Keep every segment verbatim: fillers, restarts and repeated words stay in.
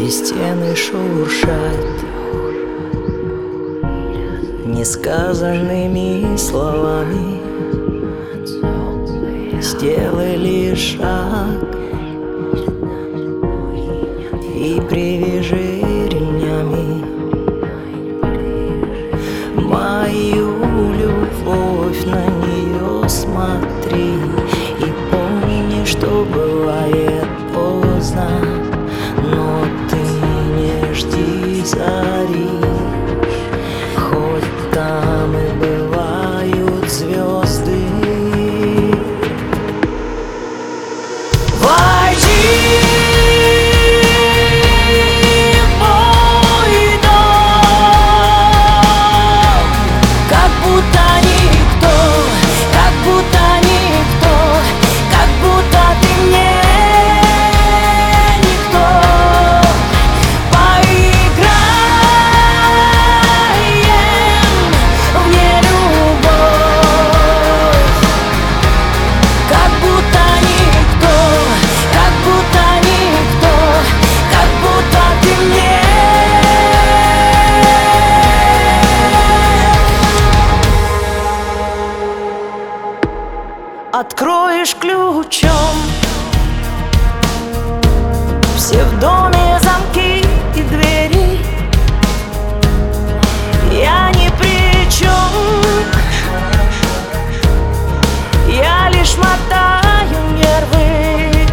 И стены шуршат несказанными словами. Сделай лишь шаг и привяжи ремнями мою любовь, на нее смотри. И помни, что бывает поздно, но ты не жди зари. Хоть там и бывают звезды. Откроешь ключом все в доме замки и двери. Я ни при чем, я лишь мотаю нервы.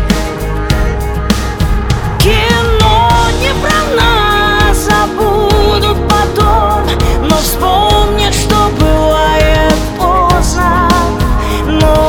Кино не про нас, забуду потом, но вспомнят, что бывает поздно. Но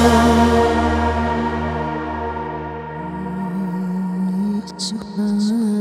Tonight.